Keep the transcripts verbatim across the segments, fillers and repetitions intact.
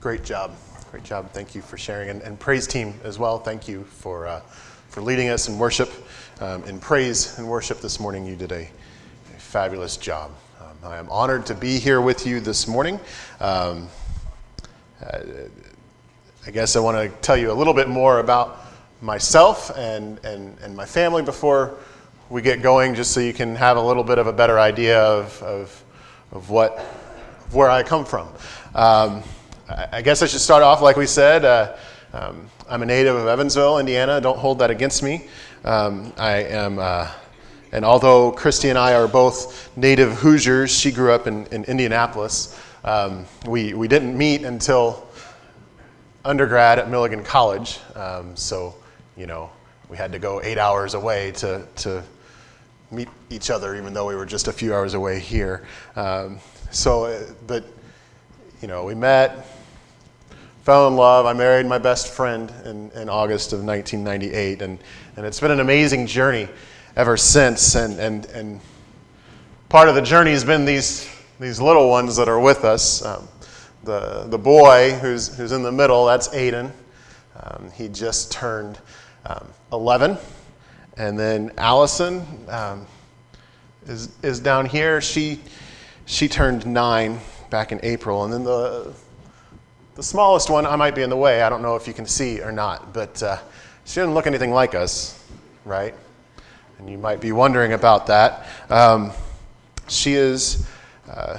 Great job. Great job. Thank you for sharing. And, and praise team as well. Thank you for uh, for leading us in worship, um, in praise and worship this morning. You did a, a fabulous job. Um, I am honored to be here with you this morning. Um, uh, I guess I want to tell you a little bit more about myself and, and, and my family before we get going, just so you can have a little bit of a better idea of of, of what of where I come from. Um, I guess I should start off like we said. Uh, um, I'm a native of Evansville, Indiana. Don't hold that against me. Um, I am, uh, and although Christy and I are both native Hoosiers, she grew up in, in Indianapolis. Um, we we didn't meet until undergrad at Milligan College. Um, so, you know, we had to go eight hours away to to meet each other, even though we were just a few hours away here. Um, so, but. You know, we met, fell in love. I married my best friend in, in August of nineteen ninety-eight, and, and it's been an amazing journey ever since. And, and, and part of the journey has been these these little ones that are with us. Um, the the boy who's who's in the middle, that's Aiden. Um, he just turned um, eleven, and then Allison um, is is down here. She she turned nine. Back in April, and then the the smallest one, I might be in the way. I don't know if you can see or not, but uh, she doesn't look anything like us, right? And you might be wondering about that. Um, she is uh,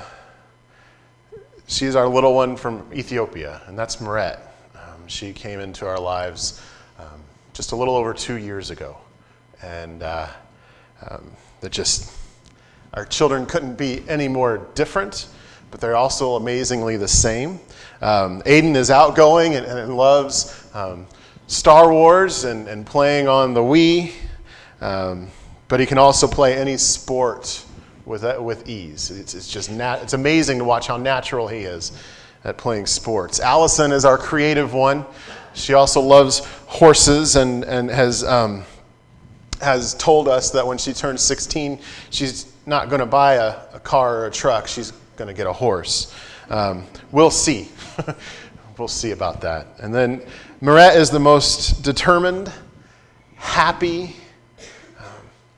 she is our little one from Ethiopia, and that's Meret. Um, she came into our lives um, just a little over two years ago, and uh, um, that just our children couldn't be any more different. But they're also amazingly the same. Um, Aiden is outgoing and, and loves um, Star Wars and, and playing on the Wii, um, but he can also play any sport with with ease. It's, it's just nat- it's amazing to watch how natural he is at playing sports. Allison is our creative one. She also loves horses and and has um, has told us that when she turns sixteen, she's not going to buy a, a car or a truck. She's going to get a horse. Um, we'll see. We'll see about that. And then Meret is the most determined, happy, um,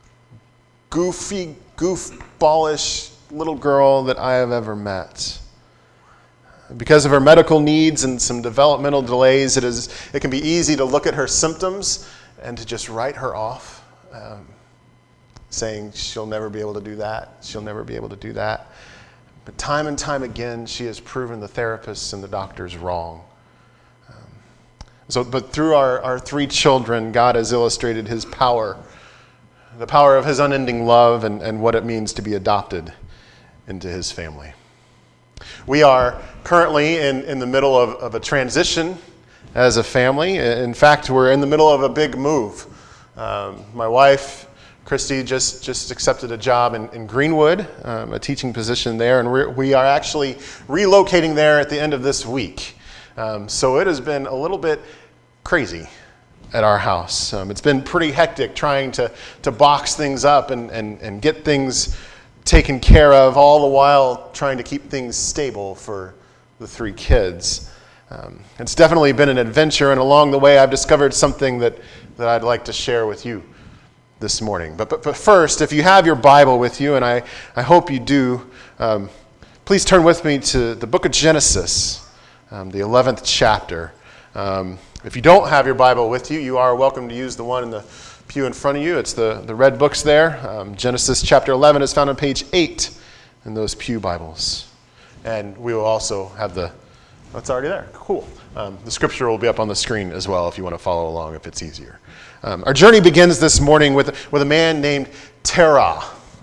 goofy, goofballish little girl that I have ever met. Because of her medical needs and some developmental delays, it is it can be easy to look at her symptoms and to just write her off, um, saying she'll never be able to do that. She'll never be able to do that. But time and time again, she has proven the therapists and the doctors wrong. Um, so, but through our, our three children, God has illustrated his power, the power of his unending love and, and what it means to be adopted into his family. We are currently in, in the middle of, of a transition as a family. In fact, we're in the middle of a big move. Um, my wife, Christy, just, just accepted a job in, in Greenwood, um, a teaching position there, and we're, we are actually relocating there at the end of this week. Um, so it has been a little bit crazy at our house. Um, it's been pretty hectic trying to, to box things up and, and, and get things taken care of, all the while trying to keep things stable for the three kids. Um, it's definitely been an adventure, and along the way I've discovered something that, that I'd like to share with you this morning. But, but but first, if you have your Bible with you, and I, I hope you do, um, please turn with me to the book of Genesis, um, the eleventh chapter. Um, if you don't have your Bible with you, you are welcome to use the one in the pew in front of you. It's the, the red books there. Um, Genesis chapter eleven is found on page eight in those pew Bibles. And we will also have the, oh, it's already there. Cool. Um, the scripture will be up on the screen as well if you want to follow along if it's easier. Um, our journey begins this morning with, with a man named Terah.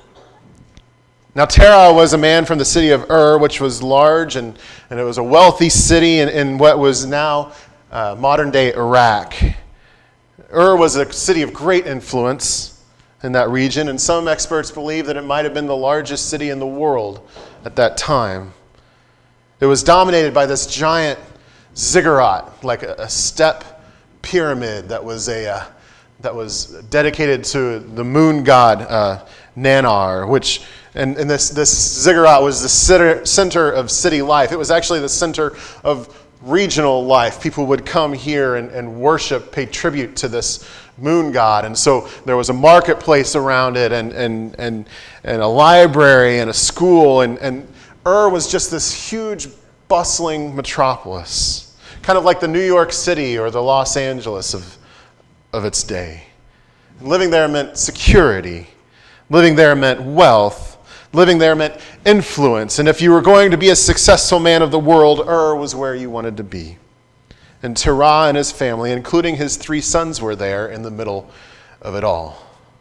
Now, Terah was a man from the city of Ur, which was large, and, and it was a wealthy city in, in what was now uh, modern-day Iraq. Ur was a city of great influence in that region, and some experts believe that it might have been the largest city in the world at that time. It was dominated by this giant ziggurat, like a, a step pyramid that was a uh, that was dedicated to the moon god uh, Nannar, which and, and this this ziggurat was the center, center of city life. It was actually the center of regional life. People would come here and, and worship, pay tribute to this moon god. And so there was a marketplace around it and and and, and a library and a school. And, and Ur was just this huge, bustling metropolis, kind of like the New York City or the Los Angeles of, of its day. And living there meant security. Living there meant wealth. Living there meant influence. And if you were going to be a successful man of the world, Ur was where you wanted to be. And Terah and his family, including his three sons, were there in the middle of it all.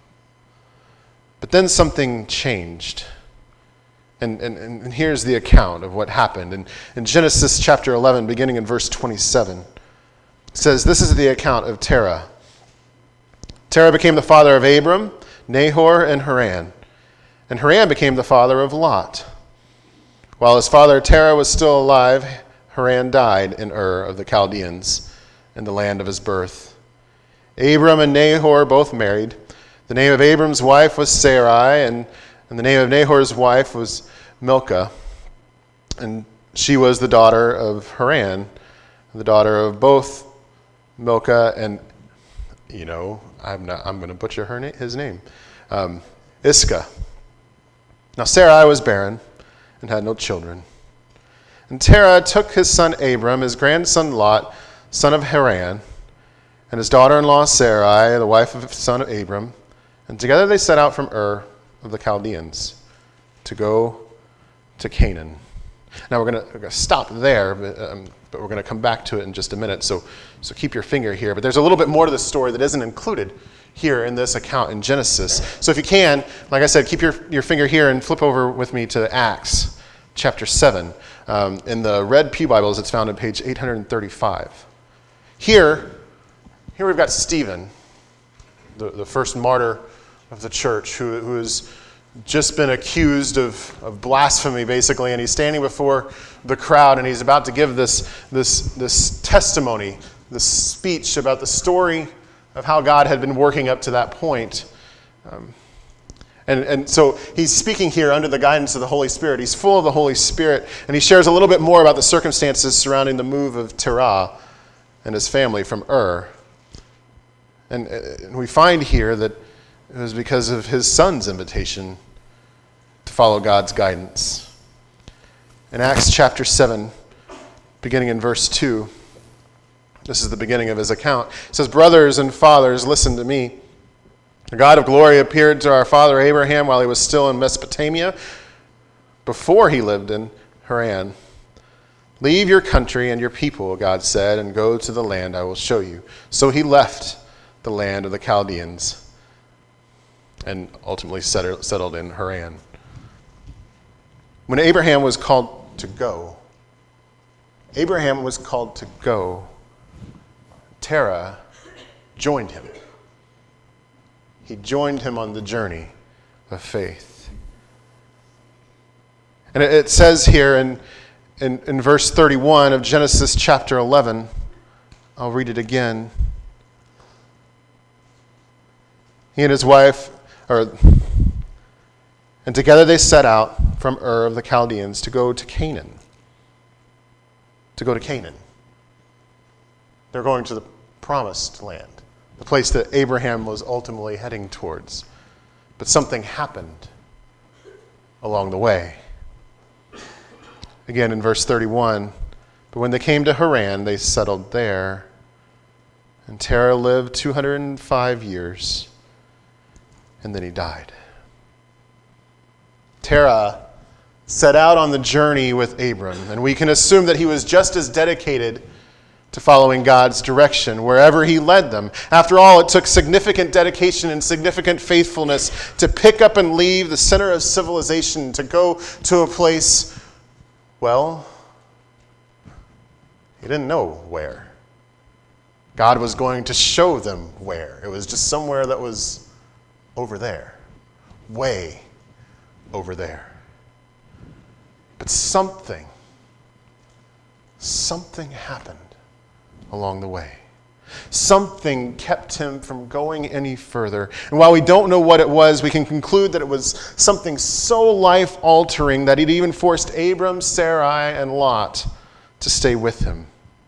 But then something changed. And, and, and here's the account of what happened. In, in Genesis chapter eleven, beginning in verse twenty-seven, it says, this is the account of Terah. Terah became the father of Abram, Nahor, and Haran. And Haran became the father of Lot. While his father Terah was still alive, Haran died in Ur of the Chaldeans, in the land of his birth. Abram and Nahor both married. The name of Abram's wife was Sarai, and, and the name of Nahor's wife was Milcah. And she was the daughter of Haran, the daughter of both Milcah and, you know, I'm not. I'm going to butcher her na- his name, um, Iscah. Now Sarai was barren and had no children. And Terah took his son Abram, his grandson Lot, son of Haran, and his daughter-in-law Sarai, the wife of the son of Abram, and together they set out from Ur of the Chaldeans to go to Canaan. Now we're going to stop there, but, um, but we're going to come back to it in just a minute, so, so keep your finger here. But there's a little bit more to the story that isn't included here in this account in Genesis. So if you can, like I said, keep your, your finger here and flip over with me to Acts chapter seven. Um, in the Red Pew Bibles, it's found on page eight thirty-five. Here, here we've got Stephen, the, the first martyr of the church, who, who has just been accused of, of blasphemy, basically, and he's standing before the crowd, and he's about to give this, this, this testimony, this speech about the story of how God had been working up to that point. Um, and, and so he's speaking here under the guidance of the Holy Spirit. He's full of the Holy Spirit, and he shares a little bit more about the circumstances surrounding the move of Terah and his family from Ur. And, and we find here that it was because of his son's invitation to follow God's guidance. In Acts chapter seven, beginning in verse two, this is the beginning of his account. It says, brothers and fathers, listen to me. The God of glory appeared to our father Abraham while he was still in Mesopotamia, before he lived in Haran. Leave your country and your people, God said, and go to the land I will show you. So he left the land of the Chaldeans and ultimately settled in Haran. When Abraham was called to go, Abraham was called to go, Terah joined him. He joined him on the journey of faith. And it says here in, in, in verse thirty-one of Genesis chapter eleven, I'll read it again. He and his wife, or, and together they set out from Ur of the Chaldeans to go to Canaan. To go to Canaan. They're going to the promised land, the place that Abraham was ultimately heading towards. But something happened along the way. Again in verse thirty-one, but when they came to Haran, they settled there. And Terah lived two hundred five years, and then he died. Terah set out on the journey with Abram, and we can assume that he was just as dedicated to following God's direction wherever he led them. After all, it took significant dedication and significant faithfulness to pick up and leave the center of civilization to go to a place, well, he didn't know where. God was going to show them where. It was just somewhere that was over there, way over there. But something, something happened along the way. Something kept him from going any further. And while we don't know what it was, we can conclude that it was something so life-altering that it even forced Abram, Sarai, and Lot to stay with him.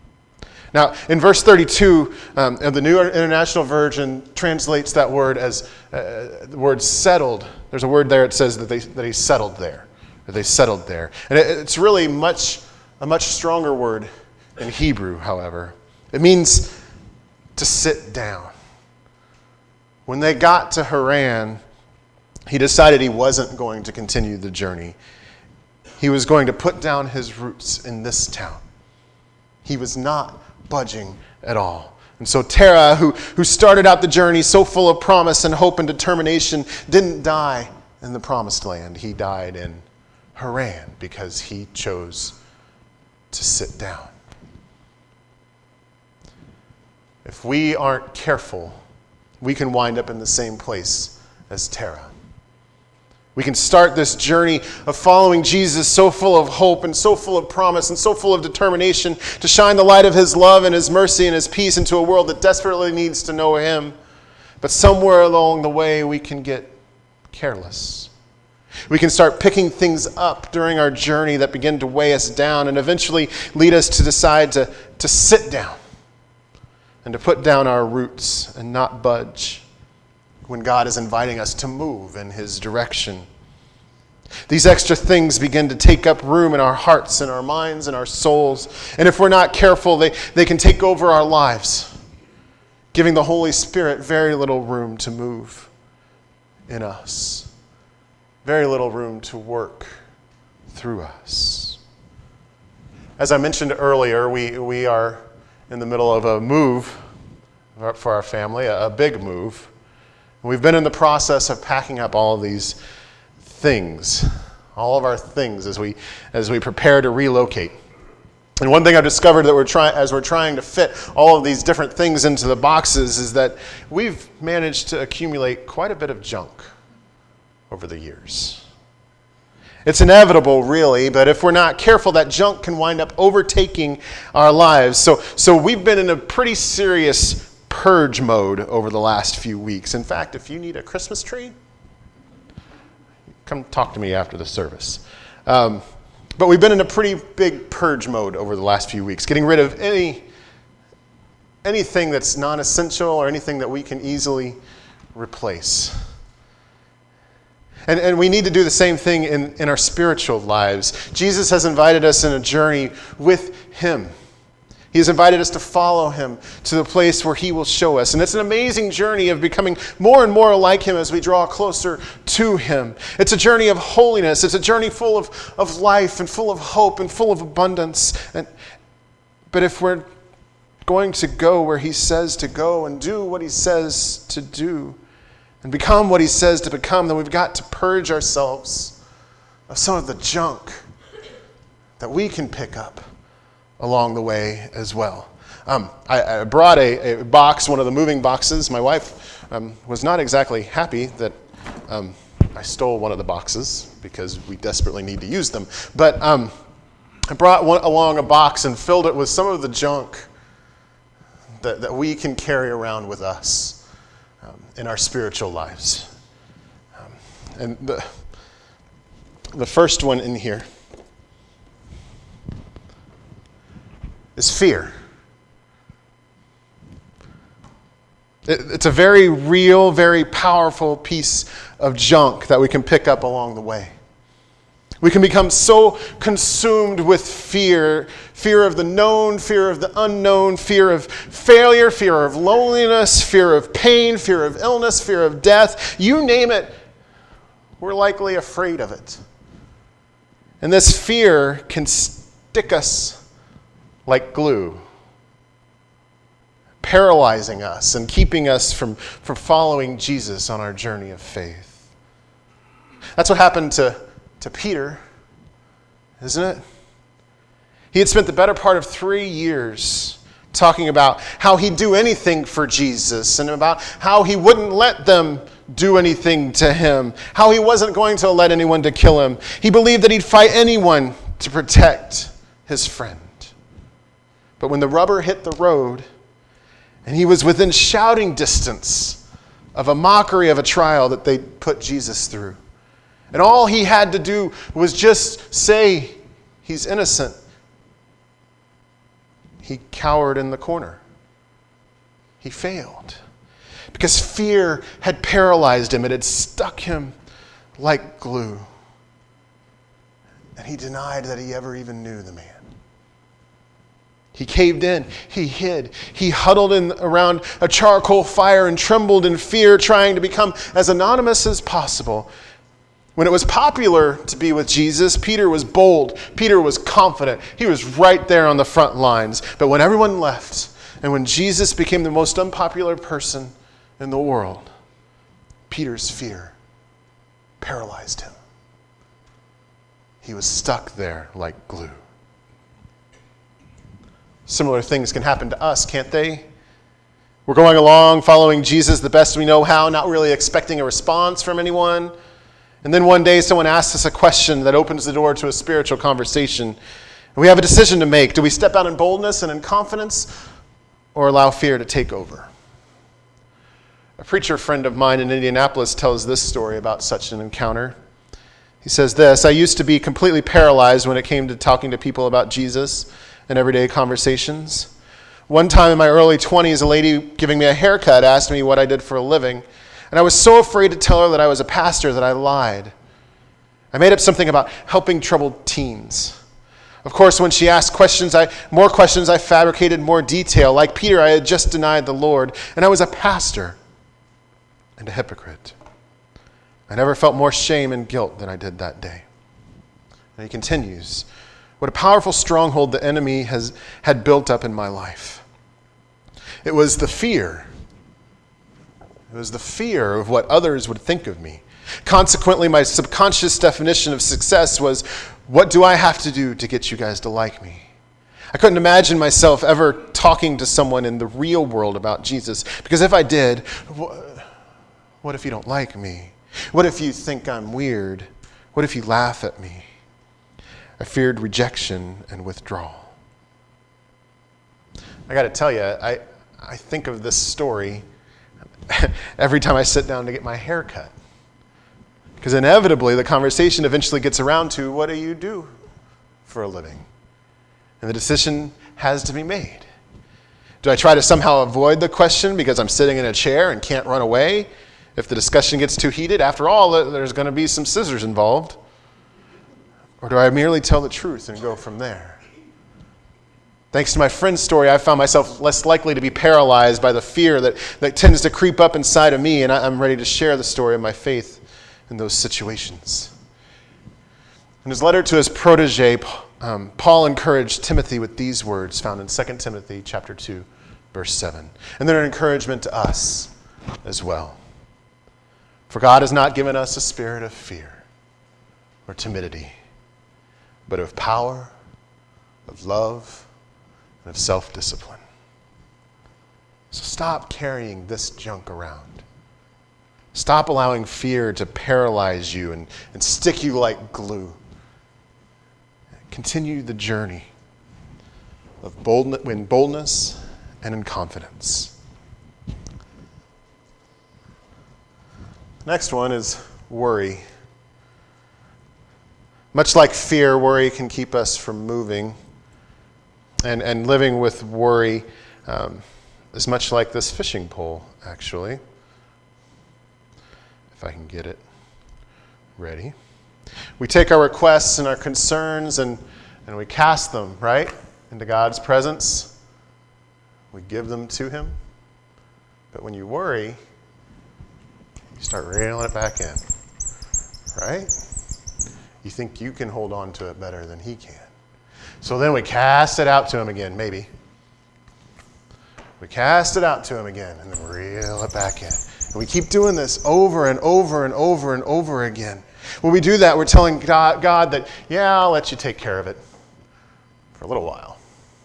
Now, in verse thirty-two, um, the New International Version translates that word as uh, the word settled. There's a word there that says that they that he settled there, that they settled there, and it, it's really much a much stronger word in Hebrew. However, it means to sit down. When they got to Haran, he decided he wasn't going to continue the journey. He was going to put down his roots in this town. He was not budging at all. And so Terah, who, who started out the journey so full of promise and hope and determination, didn't die in the promised land. He died in Haran because he chose to sit down. If we aren't careful, we can wind up in the same place as Terah. We can start this journey of following Jesus so full of hope and so full of promise and so full of determination to shine the light of his love and his mercy and his peace into a world that desperately needs to know him. But somewhere along the way, we can get careless. We can start picking things up during our journey that begin to weigh us down and eventually lead us to decide to, to sit down and to put down our roots and not budge when God is inviting us to move in his direction. These extra things begin to take up room in our hearts and our minds and our souls. And if we're not careful, they, they can take over our lives, giving the Holy Spirit very little room to move in us, very little room to work through us. As I mentioned earlier, we, we are in the middle of a move for our family, a, a big move. We've been in the process of packing up all of these things, all of our things as we as we prepare to relocate. And one thing I've discovered that we're trying as we're trying to fit all of these different things into the boxes is that we've managed to accumulate quite a bit of junk over the years. It's inevitable, really, but if we're not careful, that junk can wind up overtaking our lives. So so we've been in a pretty serious purge mode over the last few weeks. In fact, if you need a Christmas tree, come talk to me after the service. Um, but we've been in a pretty big purge mode over the last few weeks, getting rid of any anything that's non-essential or anything that we can easily replace. And, and we need to do the same thing in, in our spiritual lives. Jesus has invited us in a journey with him. He has invited us to follow him to the place where he will show us. And it's an amazing journey of becoming more and more like him as we draw closer to him. It's a journey of holiness. It's a journey full of, of life and full of hope and full of abundance. And, but if we're going to go where he says to go and do what he says to do and become what he says to become, then we've got to purge ourselves of some of the junk that we can pick up along the way as well. Um, I, I brought a, a box, one of the moving boxes. My wife um, was not exactly happy that um, I stole one of the boxes because we desperately need to use them. But um, I brought one, along a box and filled it with some of the junk that, that we can carry around with us um, in our spiritual lives. Um, and the, the first one in here is fear. It, it's a very real, very powerful piece of junk that we can pick up along the way. We can become so consumed with fear, fear of the known, fear of the unknown, fear of failure, fear of loneliness, fear of pain, fear of illness, fear of death. You name it, we're likely afraid of it. And this fear can stick us like glue, paralyzing us and keeping us from, from following Jesus on our journey of faith. That's what happened to, to Peter, isn't it? He had spent the better part of three years talking about how he'd do anything for Jesus and about how he wouldn't let them do anything to him, how he wasn't going to let anyone to kill him. He believed that he'd fight anyone to protect his friend. But when the rubber hit the road and he was within shouting distance of a mockery of a trial that they put Jesus through, and all he had to do was just say he's innocent, he cowered in the corner. He failed. Because fear had paralyzed him. It had stuck him like glue. And he denied that he ever even knew the man. He caved in. He hid. He huddled in around a charcoal fire and trembled in fear, trying to become as anonymous as possible. When it was popular to be with Jesus, Peter was bold. Peter was confident. He was right there on the front lines. But when everyone left, and when Jesus became the most unpopular person in the world, Peter's fear paralyzed him. He was stuck there like glue. Similar things can happen to us, can't they? We're going along, following Jesus the best we know how, not really expecting a response from anyone. And then one day someone asks us a question that opens the door to a spiritual conversation. And we have a decision to make. Do we step out in boldness and in confidence, or allow fear to take over? A preacher friend of mine in Indianapolis tells this story about such an encounter. He says this: I used to be completely paralyzed when it came to talking to people about Jesus in everyday conversations. One time in my early twenties, a lady giving me a haircut asked me what I did for a living, and I was so afraid to tell her that I was a pastor that I lied. I made up something about helping troubled teens. Of course, when she asked questions, I more questions, I fabricated more detail. Like Peter, I had just denied the Lord, and I was a pastor and a hypocrite. I never felt more shame and guilt than I did that day. And he continues, what a powerful stronghold the enemy has had built up in my life. It was the fear. It was the fear of what others would think of me. Consequently, my subconscious definition of success was, what do I have to do to get you guys to like me? I couldn't imagine myself ever talking to someone in the real world about Jesus, because if I did, what if you don't like me? What if you think I'm weird? What if you laugh at me? I feared rejection and withdrawal. I got to tell you, I, I think of this story every time I sit down to get my hair cut. Because inevitably, the conversation eventually gets around to, what do you do for a living? And the decision has to be made. Do I try to somehow avoid the question because I'm sitting in a chair and can't run away? If the discussion gets too heated, after all, there's going to be some scissors involved. Or do I merely tell the truth and go from there? Thanks to my friend's story, I found myself less likely to be paralyzed by the fear that, that tends to creep up inside of me, and I, I'm ready to share the story of my faith in those situations. In his letter to his protege, um, Paul encouraged Timothy with these words found in Second Timothy chapter two, verse seven. And they're an encouragement to us as well. For God has not given us a spirit of fear or timidity, but of power, of love, and of self-discipline. So stop carrying this junk around. Stop allowing fear to paralyze you and, and stick you like glue. Continue the journey of boldness, in boldness and in confidence. Next one is worry. Much like fear, worry can keep us from moving. And, and living with worry um, is much like this fishing pole, actually. If I can get it ready. We take our requests and our concerns and, and we cast them, right, into God's presence. We give them to Him. But when you worry, you start reeling it back in, right? You think you can hold on to it better than He can. So then we cast it out to Him again, maybe. We cast it out to Him again and then reel it back in. And we keep doing this over and over and over and over again. When we do that, we're telling God, God that, yeah, I'll let you take care of it for a little while.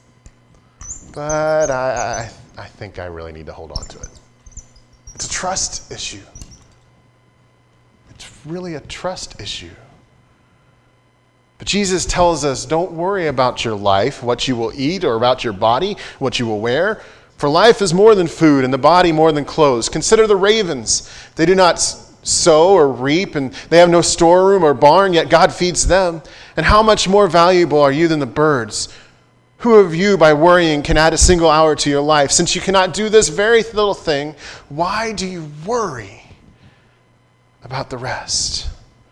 But I, I, I think I really need to hold on to it. It's a trust issue. It's really a trust issue. But Jesus tells us, don't worry about your life, what you will eat, or about your body, what you will wear. For life is more than food, and the body more than clothes. Consider the ravens. They do not sow or reap, and they have no storeroom or barn, yet God feeds them. And how much more valuable are you than the birds? Who of you, by worrying, can add a single hour to your life? Since you cannot do this very little thing, why do you worry about the rest?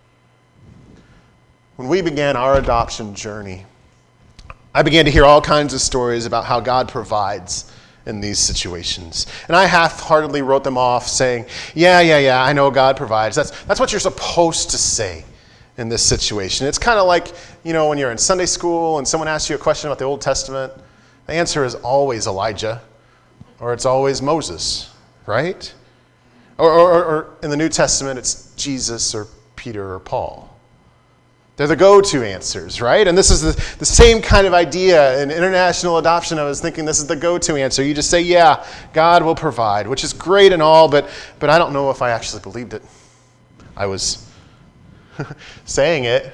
When we began our adoption journey, I began to hear all kinds of stories about how God provides in these situations. And I half-heartedly wrote them off saying, yeah, yeah, yeah, I know God provides. That's, that's what you're supposed to say in this situation. It's kind of like, you know, when you're in Sunday school and someone asks you a question about the Old Testament, the answer is always Elijah, or it's always Moses, right? Or, or, or in the New Testament, it's Jesus or Peter or Paul. They're the go-to answers, right? And this is the, the same kind of idea in international adoption. I was thinking this is the go-to answer. You just say, yeah, God will provide, which is great and all, but, but I don't know if I actually believed it. I was saying it,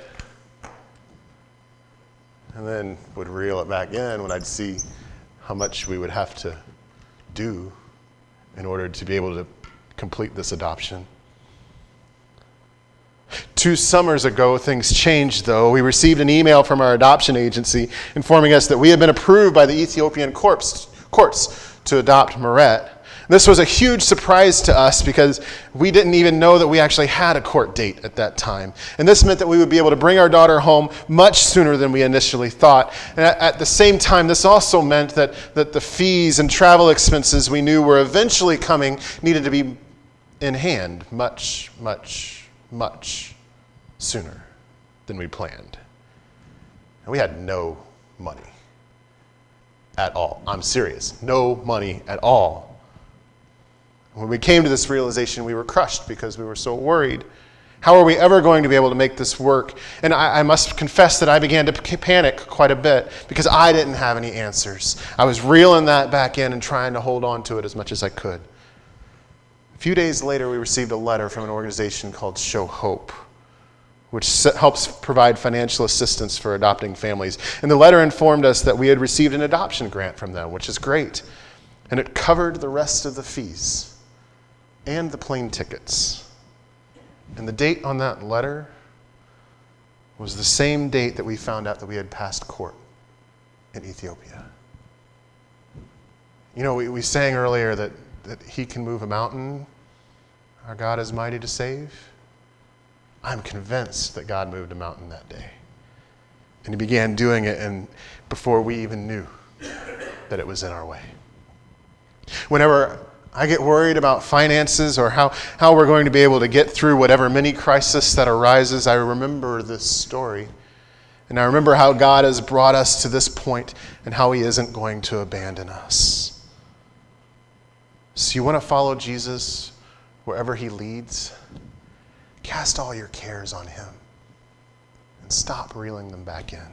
and then would reel it back in when I'd see how much we would have to do in order to be able to complete this adoption. Two summers ago, things changed, though. We received an email from our adoption agency informing us that we had been approved by the Ethiopian courts, courts to adopt Meret. This was a huge surprise to us because we didn't even know that we actually had a court date at that time. And this meant that we would be able to bring our daughter home much sooner than we initially thought. And at, at the same time, this also meant that, that the fees and travel expenses we knew were eventually coming needed to be in hand much, much, much sooner than we planned. And we had no money at all. I'm serious. No money at all. When we came to this realization, we were crushed because we were so worried. How are we ever going to be able to make this work? And I, I must confess that I began to p- panic quite a bit because I didn't have any answers. I was reeling that back in and trying to hold on to it as much as I could. A few days later, we received a letter from an organization called Show Hope, which helps provide financial assistance for adopting families. And the letter informed us that we had received an adoption grant from them, which is great. And it covered the rest of the fees and the plane tickets. And the date on that letter was the same date that we found out that we had passed court in Ethiopia. You know, we, we sang earlier that, that he can move a mountain. Our God is mighty to save. I'm convinced that God moved a mountain that day. And he began doing it and before we even knew that it was in our way. Whenever I get worried about finances or how, how we're going to be able to get through whatever mini crisis that arises, I remember this story. And I remember how God has brought us to this point and how he isn't going to abandon us. So you want to follow Jesus wherever he leads? Cast all your cares on him and stop reeling them back in.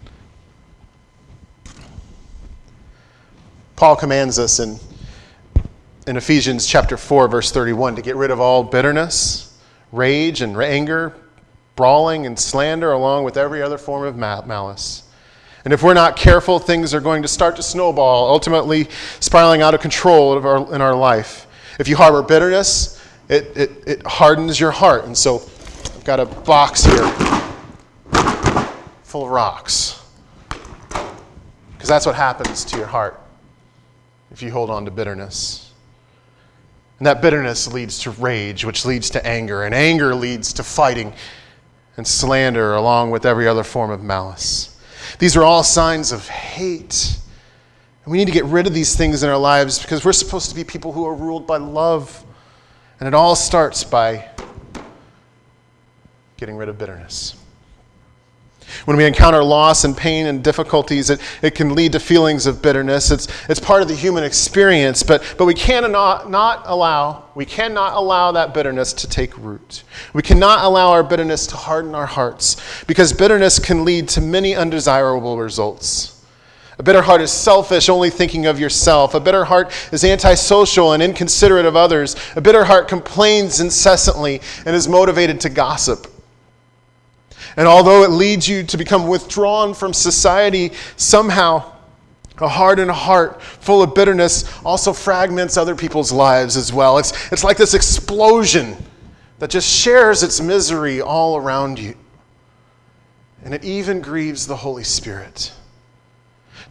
Paul commands us in in Ephesians chapter four, verse thirty-one, to get rid of all bitterness, rage, and anger, brawling, and slander, along with every other form of malice. And if we're not careful, things are going to start to snowball, ultimately spiraling out of control of our, in our life. If you harbor bitterness, it, it, it hardens your heart. And so I've got a box here full of rocks. Because that's what happens to your heart if you hold on to bitterness. And that bitterness leads to rage, which leads to anger. And anger leads to fighting and slander, along with every other form of malice. These are all signs of hate. And we need to get rid of these things in our lives because we're supposed to be people who are ruled by love. And it all starts by getting rid of bitterness. When we encounter loss and pain and difficulties, it, it can lead to feelings of bitterness. It's, it's part of the human experience, but, but we cannot not allow, we cannot allow that bitterness to take root. We cannot allow our bitterness to harden our hearts because bitterness can lead to many undesirable results. A bitter heart is selfish, only thinking of yourself. A bitter heart is antisocial and inconsiderate of others. A bitter heart complains incessantly and is motivated to gossip. And although it leads you to become withdrawn from society, somehow a hardened heart full of bitterness also fragments other people's lives as well. It's, it's like this explosion that just shares its misery all around you. And it even grieves the Holy Spirit.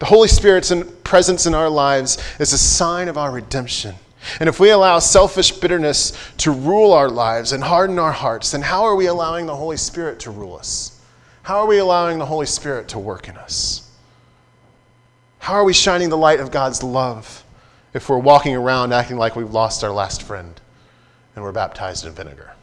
The Holy Spirit's presence in our lives is a sign of our redemption. And if we allow selfish bitterness to rule our lives and harden our hearts, then how are we allowing the Holy Spirit to rule us? How are we allowing the Holy Spirit to work in us? How are we shining the light of God's love if we're walking around acting like we've lost our last friend and we're baptized in vinegar?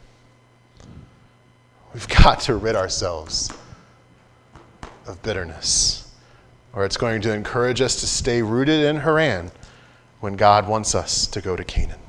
We've got to rid ourselves of bitterness, or it's going to encourage us to stay rooted in Haran when God wants us to go to Canaan.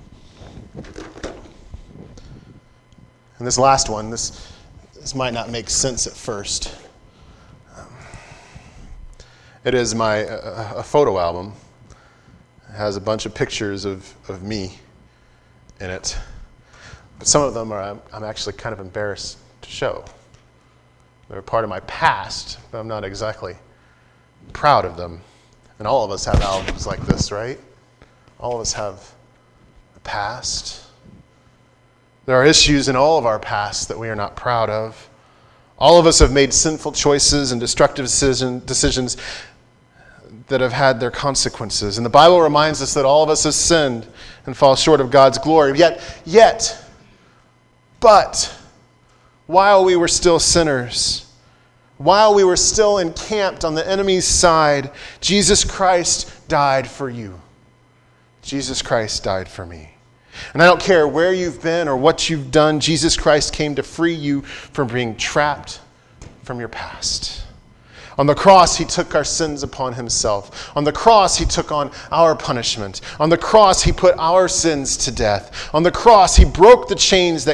And this last one, this, this might not make sense at first. Um, it is my uh, a photo album. It has a bunch of pictures of, of me in it. But some of them are I'm, I'm actually kind of embarrassed to show. They're part of my past, but I'm not exactly proud of them. And all of us have albums like this, right? All of us have a past. There are issues in all of our past that we are not proud of. All of us have made sinful choices and destructive decision, decisions that have had their consequences. And the Bible reminds us that all of us have sinned and fall short of God's glory. Yet, yet, but, while we were still sinners, while we were still encamped on the enemy's side, Jesus Christ died for you. Jesus Christ died for me. And I don't care where you've been or what you've done, Jesus Christ came to free you from being trapped from your past. On the cross, he took our sins upon himself. On the cross, he took on our punishment. On the cross, he put our sins to death. On the cross, he broke the chains that